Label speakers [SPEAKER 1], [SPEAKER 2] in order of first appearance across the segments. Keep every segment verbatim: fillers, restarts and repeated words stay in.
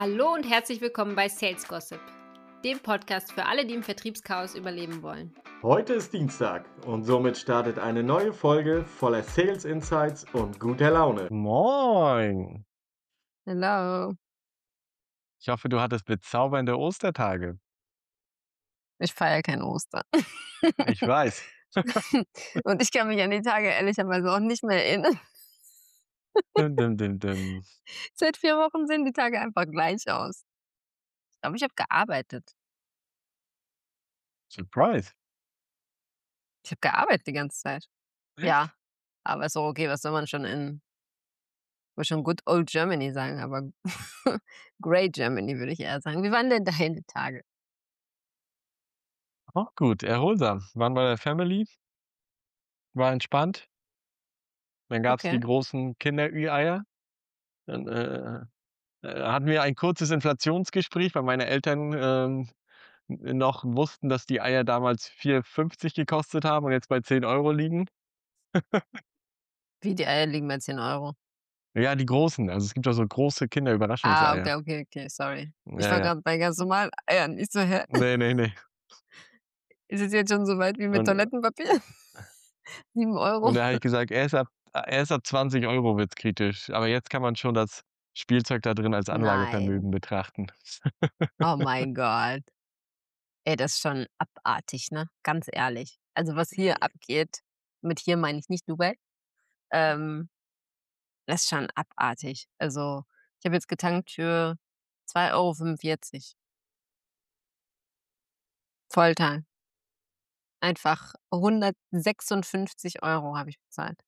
[SPEAKER 1] Hallo und herzlich willkommen bei Sales Gossip, dem Podcast für alle, die im Vertriebschaos überleben wollen.
[SPEAKER 2] Heute ist Dienstag und somit startet eine neue Folge voller Sales Insights und guter Laune.
[SPEAKER 3] Moin.
[SPEAKER 1] Hallo.
[SPEAKER 3] Ich hoffe, du hattest bezaubernde Ostertage.
[SPEAKER 1] Ich feiere kein Ostern.
[SPEAKER 3] Ich weiß.
[SPEAKER 1] Und ich kann mich an die Tage ehrlicherweise auch nicht mehr erinnern.
[SPEAKER 3] Dum, dum, dum, dum.
[SPEAKER 1] Seit vier Wochen sehen die Tage einfach gleich aus. Ich glaube, ich habe gearbeitet.
[SPEAKER 3] Surprise.
[SPEAKER 1] Ich habe gearbeitet die ganze Zeit.
[SPEAKER 3] Echt?
[SPEAKER 1] Ja, aber ist auch okay, was soll man schon in, ich will schon good old Germany sagen, aber great Germany würde ich eher sagen. Wie waren denn deine Tage?
[SPEAKER 3] Auch gut, erholsam. Waren bei der Family, war entspannt. Dann gab es die
[SPEAKER 1] Okay.
[SPEAKER 3] großen Kinder-Ü-Eier. Dann äh, äh, hatten wir ein kurzes Inflationsgespräch, weil meine Eltern ähm, noch wussten, dass die Eier damals vier fünfzig gekostet haben und jetzt bei zehn Euro liegen.
[SPEAKER 1] Wie die Eier liegen bei zehn Euro.
[SPEAKER 3] Ja, die großen. Also es gibt auch so große
[SPEAKER 1] Ah,
[SPEAKER 3] Kinder-Überraschungseier.
[SPEAKER 1] okay, okay, okay, sorry. Ich
[SPEAKER 3] Ja,
[SPEAKER 1] war
[SPEAKER 3] ja.
[SPEAKER 1] gerade bei ganz normalen Eiern. Ich so, hä?
[SPEAKER 3] Nee, nee, nee.
[SPEAKER 1] Ist es jetzt schon so weit wie mit
[SPEAKER 3] Und
[SPEAKER 1] Toilettenpapier? sieben Euro.
[SPEAKER 3] Und da habe ich gesagt, erst ab erst ab zwanzig Euro wird's kritisch. Aber jetzt kann man schon das Spielzeug da drin als
[SPEAKER 1] Nein.
[SPEAKER 3] Anlagevermögen betrachten.
[SPEAKER 1] Oh mein Gott. Ey, das ist schon abartig, ne? Ganz ehrlich. Also, was hier abgeht, mit hier meine ich nicht Dubai, ähm, das ist schon abartig. Also, ich habe jetzt getankt für zwei Euro fünfundvierzig. Volltank. Einfach hundertsechsundfünfzig Euro habe ich bezahlt.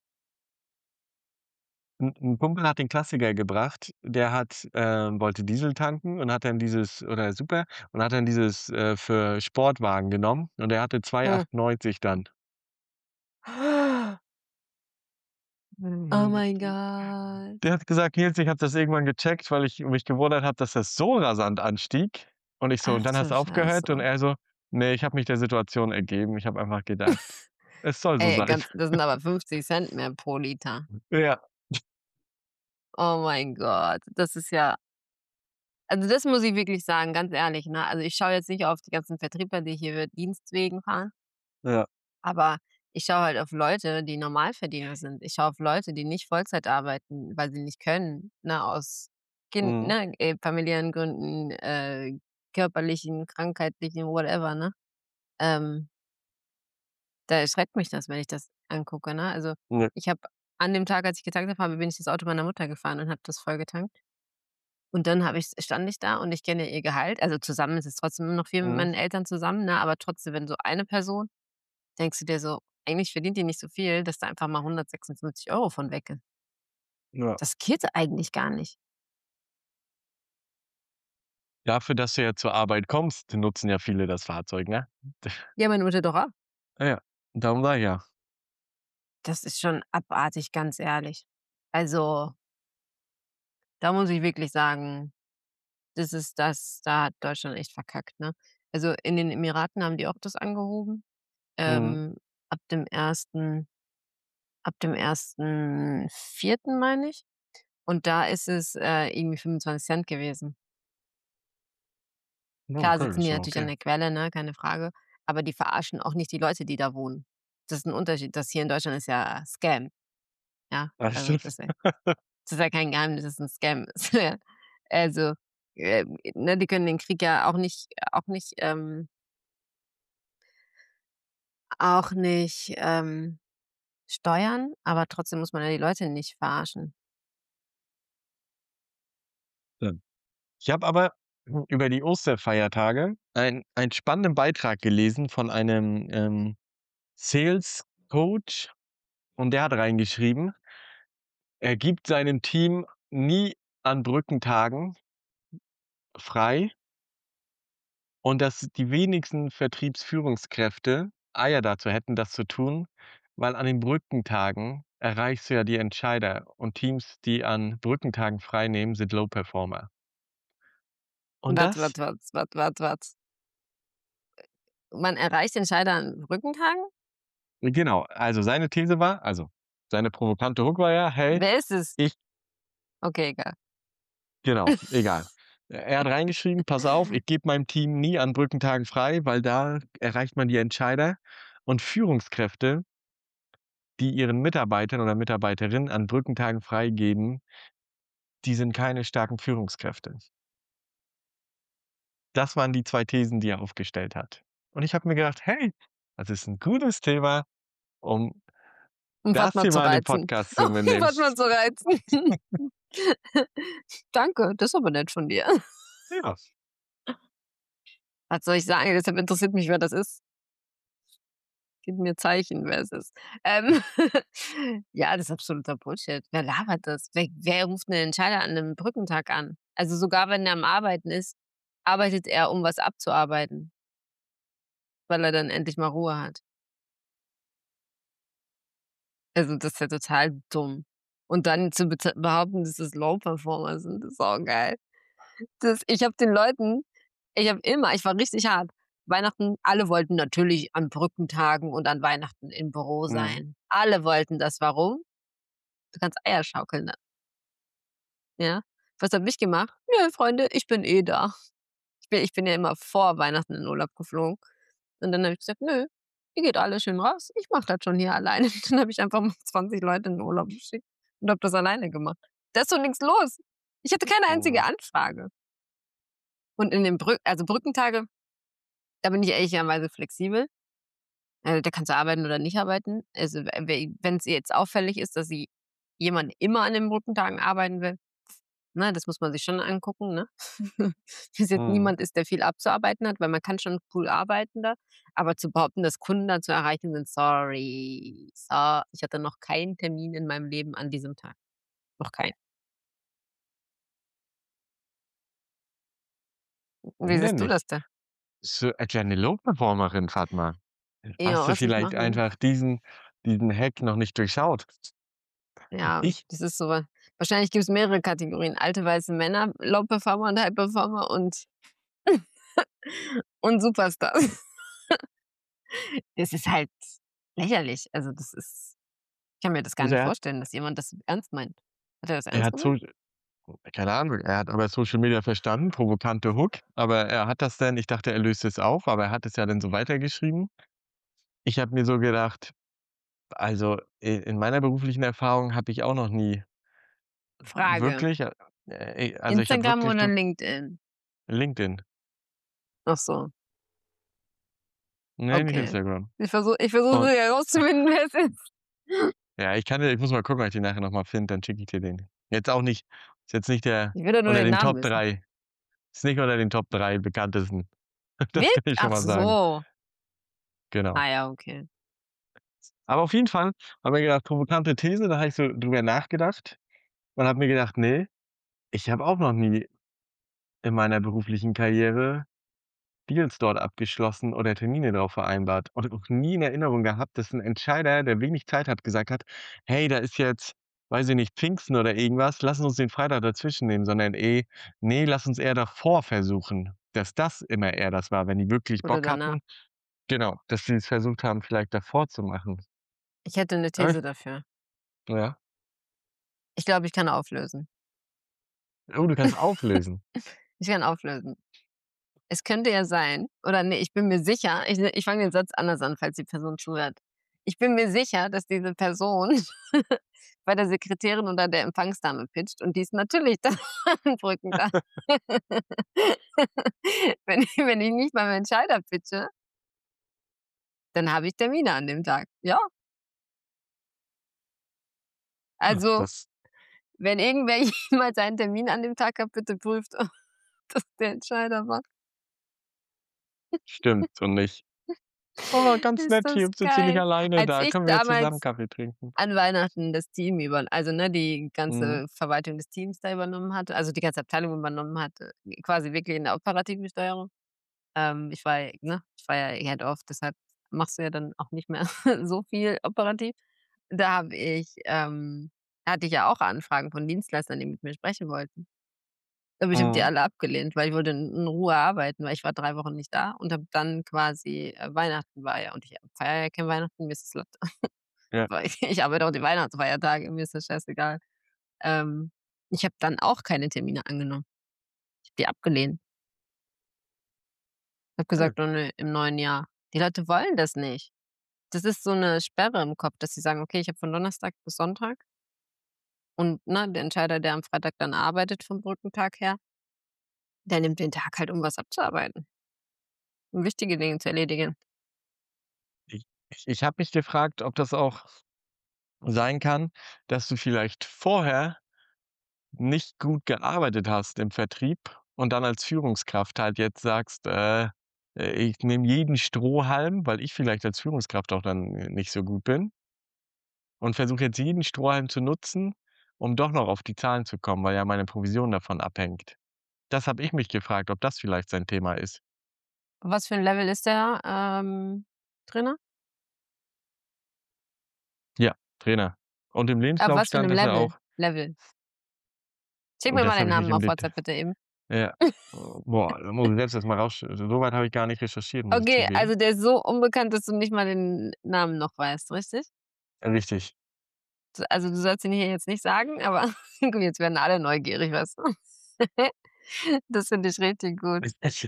[SPEAKER 3] 'N 'n Kumpel hat den Klassiker gebracht, der hat ähm, wollte Diesel tanken und hat dann dieses oder Super und hat dann dieses, äh, für Sportwagen genommen und der hatte zwei
[SPEAKER 1] Hm.
[SPEAKER 3] achtundneunzig dann.
[SPEAKER 1] Oh mein Gott.
[SPEAKER 3] Der hat gesagt: „Nils, ich habe das irgendwann gecheckt, weil ich mich gewundert habe, dass das so rasant anstieg.“ Und ich so: „Und
[SPEAKER 1] Ach
[SPEAKER 3] dann hast
[SPEAKER 1] du
[SPEAKER 3] du aufgehört?“ Und
[SPEAKER 1] Scheiße.
[SPEAKER 3] er so: „Ne, ich habe mich der Situation ergeben. Ich habe einfach gedacht, es soll so
[SPEAKER 1] Ey,
[SPEAKER 3] sein.“
[SPEAKER 1] ganz das sind aber fünfzig Cent mehr pro Liter.
[SPEAKER 3] Ja.
[SPEAKER 1] Oh mein Gott, das ist ja, also, das muss ich wirklich sagen, ganz ehrlich, ne? Also, ich schaue jetzt nicht auf die ganzen Vertriebler, die hier Dienstwegen fahren,
[SPEAKER 3] Ja.
[SPEAKER 1] aber ich schaue halt auf Leute, die Normalverdiener sind. Ich schaue auf Leute, die nicht Vollzeit arbeiten, weil sie nicht können, ne, aus Kind
[SPEAKER 3] Mhm.
[SPEAKER 1] ne, äh, familiären Gründen, äh, körperlichen, krankheitlichen, whatever, ne? Ähm, Da erschreckt mich das, wenn ich das angucke, ne? Also,
[SPEAKER 3] Ja.
[SPEAKER 1] ich habe an dem Tag, als ich getankt habe, bin ich das Auto meiner Mutter gefahren und habe das vollgetankt. Und dann habe ich stand ich da und ich kenne ihr Gehalt. Also, zusammen ist es trotzdem immer noch viel mit
[SPEAKER 3] Mhm.
[SPEAKER 1] meinen Eltern zusammen, ne? Aber trotzdem, wenn so eine Person, denkst du dir so: „Eigentlich verdient die nicht so viel, dass da einfach mal hundertsechsundfünfzig Euro von weg ist.“
[SPEAKER 3] Ja.
[SPEAKER 1] Das geht eigentlich gar nicht.
[SPEAKER 3] Dafür, dass du ja zur Arbeit kommst, nutzen ja viele das Fahrzeug, ne?
[SPEAKER 1] Ja, meine Mutter doch auch.
[SPEAKER 3] Ja, ja. Darum sage ich ja.
[SPEAKER 1] Das ist schon abartig, ganz ehrlich. Also, da muss ich wirklich sagen, das ist das da hat Deutschland echt verkackt, ne? Also, in den Emiraten haben die auch das angehoben,
[SPEAKER 3] Mhm.
[SPEAKER 1] ähm, ab dem ersten ab dem ersten Vierten meine ich. Und da ist es, äh, irgendwie fünfundzwanzig Cent gewesen.
[SPEAKER 3] Ja,
[SPEAKER 1] Klar
[SPEAKER 3] okay,
[SPEAKER 1] sitzen
[SPEAKER 3] das ist
[SPEAKER 1] die
[SPEAKER 3] ja
[SPEAKER 1] natürlich an
[SPEAKER 3] okay.
[SPEAKER 1] der Quelle, ne, keine Frage, aber die verarschen auch nicht die Leute, die da wohnen. Das ist 'n Unterschied. Das hier in Deutschland ist ja Scam, ja?
[SPEAKER 3] Das
[SPEAKER 1] Also,
[SPEAKER 3] stimmt.
[SPEAKER 1] das ist ja das ist ja kein Geheimnis, dass es 'n Scam ist, ja. Also, ähm, ne, die können den Krieg ja auch nicht auch nicht, ähm auch nicht, ähm, steuern, aber trotzdem muss man ja die Leute nicht verarschen.
[SPEAKER 3] Ja. Ich habe aber hm, über die Osterfeiertage ein einen spannenden Beitrag gelesen von einem, ähm, Sales Coach und der hat reingeschrieben, er gibt seinem Team nie an Brückentagen frei und dass die wenigsten Vertriebsführungskräfte Eier dazu hätten, das zu tun, weil an den Brückentagen erreichst du ja die Entscheider und Teams, die an Brückentagen frei nehmen, sind Low Performer. Und
[SPEAKER 1] Warte,
[SPEAKER 3] das
[SPEAKER 1] warte, warte, warte, warte, warte. Man erreicht Entscheider an Brückentagen?
[SPEAKER 3] genau, also seine These war also, seine provokante Hook war ja: „Hey,
[SPEAKER 1] Wer ist es?
[SPEAKER 3] ich“
[SPEAKER 1] Okay, egal.
[SPEAKER 3] genau, egal. Er hat reingeschrieben: „Pass auf, ich gebe meinem Team nie an Brückentagen frei, weil da erreicht man die Entscheider und Führungskräfte, die ihren Mitarbeitern oder Mitarbeiterinnen an Brückentagen freigeben, die sind keine starken Führungskräfte.“ Das waren die zwei Thesen, die er aufgestellt hat. Und ich habe mir gedacht: „Hey, das ist 'n gutes Thema, um
[SPEAKER 1] Um
[SPEAKER 3] das
[SPEAKER 1] Fatma
[SPEAKER 3] hier
[SPEAKER 1] zu
[SPEAKER 3] mal in den
[SPEAKER 1] reizen.
[SPEAKER 3] Podcast zu
[SPEAKER 1] Um
[SPEAKER 3] übernehmen.“
[SPEAKER 1] Fatma zu reizen. Danke, das ist aber nett von dir.
[SPEAKER 3] Ja.
[SPEAKER 1] Was soll ich sagen? Deshalb interessiert mich, wer das ist. Gib mir Zeichen, wer es ist. Ähm, ja, das ist absoluter Bullshit. Wer labert das? Wer wer ruft 'nen Entscheider an 'nem Brückentag an? Also, sogar wenn er am Arbeiten ist, arbeitet er, um was abzuarbeiten. Weil er dann endlich mal Ruhe hat. Also, das ist ja total dumm. Und dann zu beze behaupten, dass das Low-Performer sind, ist auch geil. Das ich habe den Leuten ich habe immer ich war richtig hart. Weihnachten, alle wollten natürlich an Brückentagen und an Weihnachten im Büro
[SPEAKER 3] Mhm.
[SPEAKER 1] sein. Alle wollten das. Warum? Du kannst Eier schaukeln da. Ja? Was habe ich gemacht? „Nö, Freunde, ich bin eh da.“ Ich bin ich bin ja immer vor Weihnachten in Urlaub geflogen. Und dann habe ich gesagt: „Nö, ihr geht alle schön raus. Ich mache das schon hier alleine.“ Dann habe ich einfach mal zwanzig Leute in den Urlaub geschickt und habe das alleine gemacht. Da ist doch nix los. Ich hatte keine einzige
[SPEAKER 3] Mhm.
[SPEAKER 1] Anfrage. Und in den Brück also Brückentage, da bin ich ehrlicherweise flexibel. Äh, da kannst du arbeiten oder nicht arbeiten. Also, w we wenn's jetzt auffällig ist, dass sie jemand immer an den Brückentagen arbeiten will, ne, das muss man sich schon angucken, ne? Wenn's jetzt
[SPEAKER 3] Mhm.
[SPEAKER 1] niemand ist, der viel abzuarbeiten hat, weil man kann schon cool arbeiten da, aber zu behaupten, dass Kunden da zu erreichen sind, sorry, so ich hatte noch keinen Termin in meinem Leben an diesem Tag. Noch keinen. Wie
[SPEAKER 3] Warum denn
[SPEAKER 1] siehst du
[SPEAKER 3] nicht?
[SPEAKER 1] das denn?
[SPEAKER 3] So etwa 'ne Low-Performerin, Fatma. Hast
[SPEAKER 1] Ja,
[SPEAKER 3] du
[SPEAKER 1] was ich
[SPEAKER 3] vielleicht
[SPEAKER 1] machen muss.
[SPEAKER 3] einfach diesen diesen Hack noch nicht durchschaut?
[SPEAKER 1] Ja,
[SPEAKER 3] Ich
[SPEAKER 1] das ist so wa wahrscheinlich gibt's mehrere Kategorien. Alte weiße Männer, Low-Performer und High-Performer und und Superstars. Es ist halt lächerlich. Also, das ist ich kann mir das gar
[SPEAKER 3] Also,
[SPEAKER 1] nicht
[SPEAKER 3] er hat
[SPEAKER 1] vorstellen, dass jemand das ernst meint. Hat er das
[SPEAKER 3] er
[SPEAKER 1] ernst
[SPEAKER 3] hat
[SPEAKER 1] gemeint?
[SPEAKER 3] so keine Ahnung, er hat aber Social Media verstanden, provokante Hook, aber er hat das dann ich dachte, er löst es auf, aber er hat es ja dann so weitergeschrieben. Ich habe mir so gedacht, also, i in meiner beruflichen Erfahrung habe ich auch noch nie
[SPEAKER 1] Frage.
[SPEAKER 3] wirklich, äh, äh, also, ich habe
[SPEAKER 1] Instagram
[SPEAKER 3] wirklich
[SPEAKER 1] oder
[SPEAKER 3] du
[SPEAKER 1] LinkedIn?
[SPEAKER 3] LinkedIn.
[SPEAKER 1] Ach so.
[SPEAKER 3] Ne, nicht
[SPEAKER 1] Okay.
[SPEAKER 3] Instagram.
[SPEAKER 1] Ich versuche ich versuche
[SPEAKER 3] Und
[SPEAKER 1] herauszufinden, wer es ist.
[SPEAKER 3] Ja, ich kann dir ich muss mal gucken, ob ich den nachher noch mal finde, dann schicke ich dir den. Jetzt auch nicht ist jetzt nicht der
[SPEAKER 1] Ich will doch nur
[SPEAKER 3] unter
[SPEAKER 1] den
[SPEAKER 3] den
[SPEAKER 1] Namen
[SPEAKER 3] Top
[SPEAKER 1] wissen.
[SPEAKER 3] drei. Ist nicht unter den Top drei bekanntesten. Das
[SPEAKER 1] Wirk
[SPEAKER 3] kann ich schon
[SPEAKER 1] ach
[SPEAKER 3] mal sagen.
[SPEAKER 1] so.
[SPEAKER 3] Genau.
[SPEAKER 1] Ah ja, okay.
[SPEAKER 3] Aber auf jeden Fall habe mir gedacht, provokante These, da habe ich so drüber nachgedacht und habe mir gedacht: „Ne, ich habe auch noch nie in meiner beruflichen Karriere Deals dort abgeschlossen oder Termine drauf vereinbart und auch nie in Erinnerung gehabt, dass 'n Entscheider, der wenig Zeit hat, gesagt hat: ‚Hey, da ist jetzt, weiß ich nicht, Pfingsten oder irgendwas, lass uns den Freitag dazwischen nehmen,‘ sondern: ey, ne, lass uns eher davor versuchen.“ Dass das immer eher das war, wenn die wirklich
[SPEAKER 1] Oder
[SPEAKER 3] Bock
[SPEAKER 1] danach.
[SPEAKER 3] hatten genau, dass sie's versucht haben, vielleicht davor zu machen.
[SPEAKER 1] Ich hätte 'ne
[SPEAKER 3] Äh.
[SPEAKER 1] These dafür.
[SPEAKER 3] Ja.
[SPEAKER 1] Ich glaube, ich kann auflösen.
[SPEAKER 3] Oh, du kannst auflösen.
[SPEAKER 1] Ich kann auflösen. Es könnte ja sein oder ne, ich bin mir sicher, ich ich fange den Satz anders an, falls die Person zuhört. Ich bin mir sicher, dass diese Person bei der Sekretärin oder der Empfangsdame pitcht und die ist natürlich da an Brückentag. Wenn ich wenn ich nicht beim Entscheider pitche dann habe ich Termine an dem Tag, ja.
[SPEAKER 3] Ja,
[SPEAKER 1] Also,
[SPEAKER 3] das
[SPEAKER 1] wenn irgendwer jemals einen Termin an dem Tag hat, bitte prüft, ob das der Entscheider war.
[SPEAKER 3] Stimmt so nicht. „Oh, ganz
[SPEAKER 1] Ist
[SPEAKER 3] nett
[SPEAKER 1] das
[SPEAKER 3] hier, sitze nicht
[SPEAKER 1] geil.
[SPEAKER 3] alleine
[SPEAKER 1] Als
[SPEAKER 3] da,
[SPEAKER 1] ich
[SPEAKER 3] können wir zusammen
[SPEAKER 1] damals
[SPEAKER 3] Kaffee trinken?“
[SPEAKER 1] an Weihnachten das Team über also, ne, die
[SPEAKER 3] Mhm.
[SPEAKER 1] ganze Verwaltung des Teams da übernommen hatte, also, die ganze Abteilung übernommen hatte, quasi wirklich in der operativen Steuerung. Ähm, ich war ja ne, ich war ja Head of, deshalb machst du ja dann auch nicht mehr so viel operativ. Da habe ich ähm, hatte ich ja auch Anfragen von Dienstleistern, die mit mir sprechen wollten. Aber ich habe die
[SPEAKER 3] Mhm.
[SPEAKER 1] alle abgelehnt, weil ich wollte in in Ruhe arbeiten, weil ich war drei Wochen nicht da und habe dann quasi äh, Weihnachten war ja und ich feiere ja kein Weihnachten, mir ist das Latte.
[SPEAKER 3] Ja.
[SPEAKER 1] Weil ich arbeite auch die Weihnachtsfeiertage, mir ist das scheißegal. Ähm, ich habe dann auch keine Termine angenommen. Ich habe die abgelehnt. Ich habe
[SPEAKER 3] Cool.
[SPEAKER 1] gesagt: „Oh ne, im neuen Jahr.“ Die Leute wollen das nicht. Das ist so 'ne Sperre im Kopf, dass sie sagen: „Okay, ich habe von Donnerstag bis Sonntag“ und, ne, der Entscheider, der am Freitag dann arbeitet vom Brückentag her der nimmt den Tag halt, um was abzuarbeiten. Um wichtige Dinge zu erledigen.
[SPEAKER 3] Ich ich ich habe mich gefragt, ob das auch sein kann, dass du vielleicht vorher nicht gut gearbeitet hast im Vertrieb und dann als Führungskraft halt jetzt sagst: „Äh, äh, ich nehme jeden Strohhalm“, weil ich vielleicht als Führungskraft auch dann, äh, nicht so gut bin und versuche jetzt jeden Strohhalm zu nutzen, um doch noch auf die Zahlen zu kommen, weil ja meine Provision davon abhängt. Das habe ich mich gefragt, ob das vielleicht sein Thema ist.
[SPEAKER 1] Was für 'n Level ist der, ähm, Trainer?
[SPEAKER 3] Ja, Trainer. Und im
[SPEAKER 1] Auf
[SPEAKER 3] Lebenslauf
[SPEAKER 1] was für
[SPEAKER 3] stand,
[SPEAKER 1] 'nem
[SPEAKER 3] dass er
[SPEAKER 1] Level?
[SPEAKER 3] auch
[SPEAKER 1] Level. Schick
[SPEAKER 3] Oh,
[SPEAKER 1] mir mal
[SPEAKER 3] das
[SPEAKER 1] den
[SPEAKER 3] habe ich nicht
[SPEAKER 1] Namen
[SPEAKER 3] im
[SPEAKER 1] auf
[SPEAKER 3] Deta
[SPEAKER 1] WhatsApp bitte eben.
[SPEAKER 3] ja. Boah, da muss ich selbst erst mal raussch so weit habe ich gar nicht recherchiert, muss ich
[SPEAKER 1] Okay,
[SPEAKER 3] zugeben.
[SPEAKER 1] also der ist so unbekannt, dass du nicht mal den Namen noch weißt, richtig?
[SPEAKER 3] Richtig.
[SPEAKER 1] S also, du sollst ihn hier jetzt nicht sagen, aber guck, jetzt werden alle neugierig, weißt du? Das finde ich richtig gut.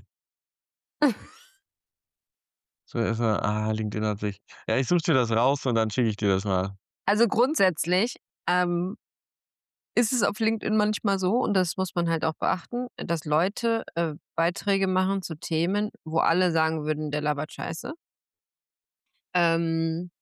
[SPEAKER 3] So erst mal ah, LinkedIn hat sich ja, ich suche dir das raus und dann schicke ich dir das mal.
[SPEAKER 1] Also, grundsätzlich, ähm, ist es auf LinkedIn manchmal so und das muss man halt auch beachten, dass Leute, äh, Beiträge machen zu Themen, wo alle sagen würden: „Der labert Scheiße.“ Ähm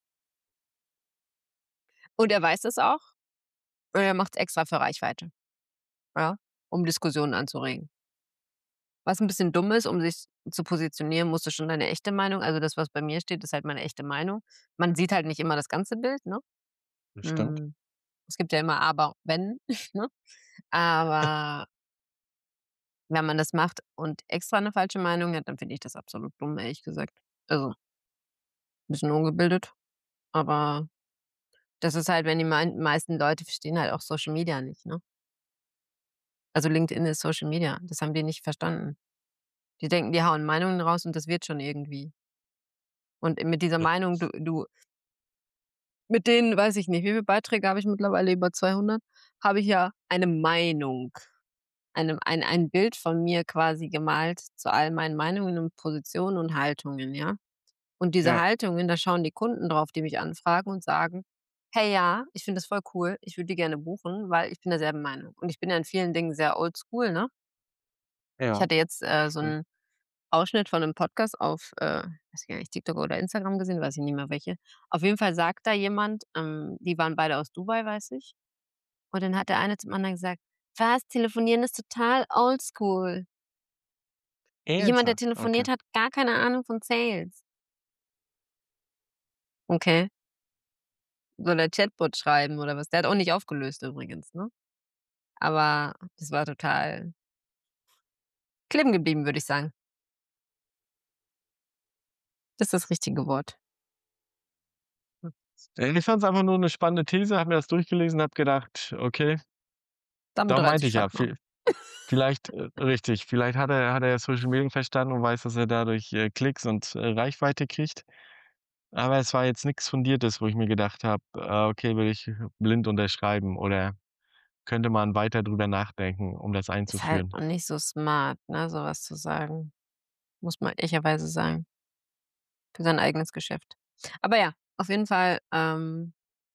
[SPEAKER 1] und er weiß das auch und er macht's extra für Reichweite, ja, um Diskussionen anzuregen. Was 'n bisschen dumm ist, um sich zu positionieren, musst du schon deine echte Meinung also, das, was bei mir steht, ist halt meine echte Meinung. Man sieht halt nicht immer das ganze Bild, ne?
[SPEAKER 3] Das stimmt.
[SPEAKER 1] Hm, es gibt ja immer aber, wenn, ne? Aber wenn man das macht und extra 'ne falsche Meinung hat, dann finde ich das absolut dumm, ehrlich gesagt. Also bisschen ungebildet, aber das ist halt, wenn die mein meisten Leute verstehen halt auch Social Media nicht, ne? Also, LinkedIn ist Social Media, das haben die nicht verstanden. Die denken, die hauen Meinungen raus und das wird schon irgendwie. Und mit dieser Meinung, du du mit den, weiß ich nicht, wie viele Beiträge habe ich mittlerweile, über zweihundert, habe ich ja eine Meinung, eine ein ein Bild von mir quasi gemalt zu all meinen Meinungen und Positionen und Haltungen, ja? Und diese
[SPEAKER 3] Ja.
[SPEAKER 1] Haltungen, da schauen die Kunden drauf, die mich anfragen und sagen: „Hey, ja, ich finde das voll cool. Ich würde die gerne buchen, weil ich bin derselben Meinung.“ Und ich bin ja in vielen Dingen sehr oldschool, ne? Ich
[SPEAKER 3] Ja.
[SPEAKER 1] hatte jetzt, äh, so
[SPEAKER 3] Mhm.
[SPEAKER 1] 'n Ausschnitt von 'nem Podcast auf, äh, weiß ich gar nicht, TikTok oder Instagram gesehen, weiß ich nicht mehr welche. Auf jeden Fall sagt da jemand, ähm die waren beide aus Dubai, weiß ich. Und dann hat der eine zum anderen gesagt: „Was, telefonieren ist total oldschool.“ Jemand, der
[SPEAKER 3] Ernsthaft? Okay.
[SPEAKER 1] telefoniert, hat gar keine Ahnung von Sales. Okay. Soll er Chatbot schreiben oder was? Der hat auch nicht aufgelöst übrigens, ne? Aber das war total kleben geblieben, würde ich sagen. Das ist das richtige Wort.
[SPEAKER 3] Äh, ich fand's einfach nur 'ne spannende These, habe mir das durchgelesen, habe gedacht: „Okay“
[SPEAKER 1] Damit
[SPEAKER 3] darum
[SPEAKER 1] reiße
[SPEAKER 3] meinte
[SPEAKER 1] ich
[SPEAKER 3] ich ja,
[SPEAKER 1] Schatten ab.
[SPEAKER 3] viel vielleicht äh, richtig, vielleicht hat er hat er Social Media verstanden und weiß, dass er dadurch, äh, Klicks und, äh, Reichweite kriegt. Aber es war jetzt nix Fundiertes, wo ich mir gedacht habe: „Ah, okay, würde ich blind unterschreiben oder könnte man weiter drüber nachdenken, um das
[SPEAKER 1] Ist halt
[SPEAKER 3] einzuführen.“
[SPEAKER 1] auch nicht so smart, ne, so was zu sagen. Muss man ehrlicherweise sagen. Für sein eigenes Geschäft. Aber ja, auf jeden Fall, ähm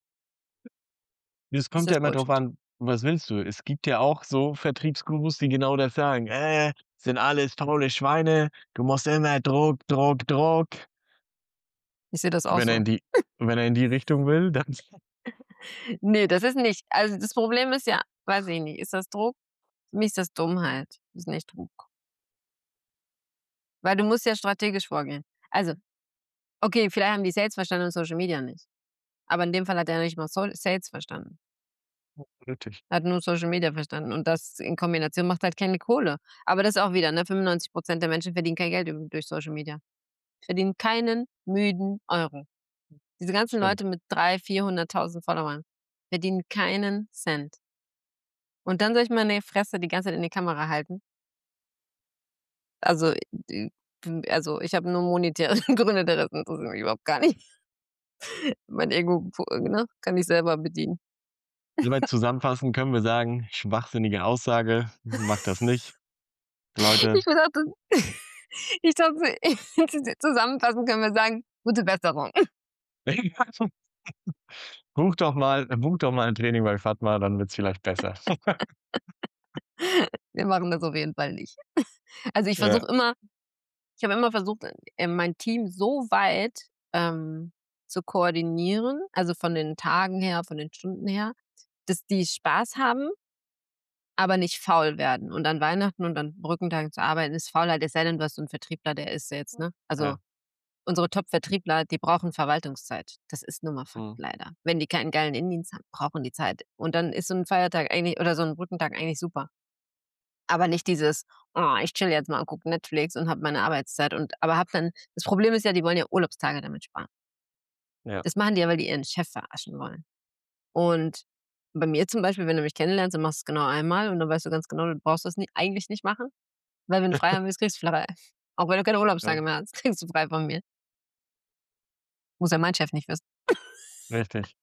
[SPEAKER 3] Es
[SPEAKER 1] ist
[SPEAKER 3] kommt
[SPEAKER 1] das
[SPEAKER 3] ja immer drauf
[SPEAKER 1] Bullshit.
[SPEAKER 3] an, was willst du? Es gibt ja auch so Vertriebsgurus, die genau das sagen: „Äh, sind alles faule Schweine, du musst immer Druck, Druck, Druck.“
[SPEAKER 1] Ich sehe das auch
[SPEAKER 3] Wenn er
[SPEAKER 1] so.
[SPEAKER 3] in die wenn er in die Richtung will, dann
[SPEAKER 1] Ne, das ist nicht also, das Problem ist ja weiß ich nicht, ist das Druck? Für mich ist das Dummheit, ist nicht Druck. Weil du musst ja strategisch vorgehen. Also, okay, vielleicht haben die Sales verstanden und Social Media nicht. Aber in dem Fall hat er nicht mal Sol Sales verstanden.
[SPEAKER 3] Richtig.
[SPEAKER 1] Er hat nur Social Media verstanden und das in Kombination macht halt keine Kohle. Aber das ist auch wieder, ne, fünfundneunzig Prozent der Menschen verdienen kein Geld üb durch Social Media. Verdienen keinen müden Euro. Diese ganzen
[SPEAKER 3] Stimmt.
[SPEAKER 1] Leute mit drei vierhunderttausend Followern verdienen keinen Cent. Und dann soll ich meine Fresse die ganze Zeit in die Kamera halten? Also, d also, ich habe nur monetäre Gründe, der Rest interessiert mich überhaupt gar nicht. Mein Ego pu ne, kann ich selber bedienen.
[SPEAKER 3] Soweit zusammenfassend können wir sagen: „Schwachsinnige Aussage, macht das nicht.“ Leute.
[SPEAKER 1] Ich dachte ich dachte, zusammenfassend können wir sagen, gute Besserung.
[SPEAKER 3] Buch doch mal buch doch mal 'n Training bei Fatma, dann wird's vielleicht besser.
[SPEAKER 1] Wir machen das auf jeden Fall nicht. Also, ich
[SPEAKER 3] Ja.
[SPEAKER 1] versuche immer ich habe immer versucht, äh, mein Team so weit, ähm, zu koordinieren, also, von den Tagen her, von den Stunden her, dass die Spaß haben aber nicht faul werden. Und an Weihnachten und an Brückentagen zu arbeiten ist Faulheit, es sei denn, du hast so 'n Vertriebler, der ist jetzt, ne also,
[SPEAKER 3] Ja.
[SPEAKER 1] unsere Top-Vertriebler, die brauchen Verwaltungszeit. Das ist nun mal Fakt
[SPEAKER 3] Mhm.
[SPEAKER 1] leider. Wenn die keinen geilen Innendienst haben, brauchen die Zeit. Und dann ist so 'n Feiertag eigentlich oder so 'n Brückentag eigentlich super. Aber nicht dieses: „Oh, ich chill jetzt mal und gucke Netflix und habe meine Arbeitszeit“ und aber habe dann das Problem ist ja, die wollen ja Urlaubstage damit sparen.
[SPEAKER 3] Ja.
[SPEAKER 1] Das machen die ja, weil die ihren Chef verarschen wollen. Und bei mir zum Beispiel, wenn du mich kennenlernst, dann machst du's genau einmal und dann weißt du ganz genau, du brauchst das nie eigentlich nicht machen, weil wenn du frei haben willst, kriegst du frei. Auch wenn du keine Urlaubstage
[SPEAKER 3] Ja.
[SPEAKER 1] mehr hast, kriegst du frei von mir. Muss ja mein Chef nicht wissen.
[SPEAKER 3] Richtig.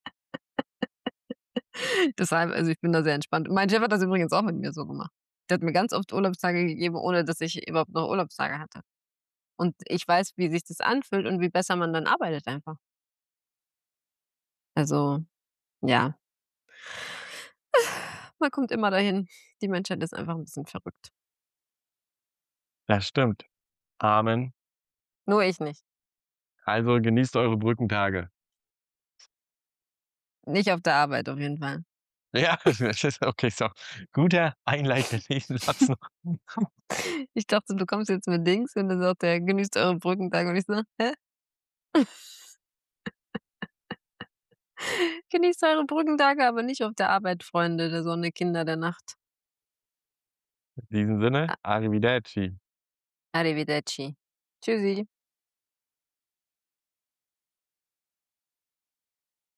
[SPEAKER 1] Deshalb also, ich bin da sehr entspannt. Mein Chef hat das übrigens auch mit mir so gemacht. Der hat mir ganz oft Urlaubstage gegeben, ohne dass ich überhaupt noch Urlaubstage hatte. Und ich weiß, wie sich das anfühlt und wie besser man dann arbeitet einfach. Also, ja. Man kommt immer dahin. Die Menschheit ist einfach 'n bisschen verrückt.
[SPEAKER 3] Das stimmt. Amen.
[SPEAKER 1] Nur ich nicht.
[SPEAKER 3] Also, genießt eure Brückentage.
[SPEAKER 1] Nicht auf der Arbeit auf jeden Fall.
[SPEAKER 3] Ja, okay, so. Guter einleitender Nebensatz noch.
[SPEAKER 1] Ich dachte, du kommst jetzt mit Dings und dann sagt er: „Genießt eure Brückentage.“ Und ich so: „Hä?“ Genießt eure Brückentage, aber nicht auf der Arbeit, Freunde der Sonne, Kinder der Nacht.
[SPEAKER 3] In diesem Sinne,
[SPEAKER 1] A
[SPEAKER 3] Arrivederci.
[SPEAKER 1] Arrivederci. Tschüssi.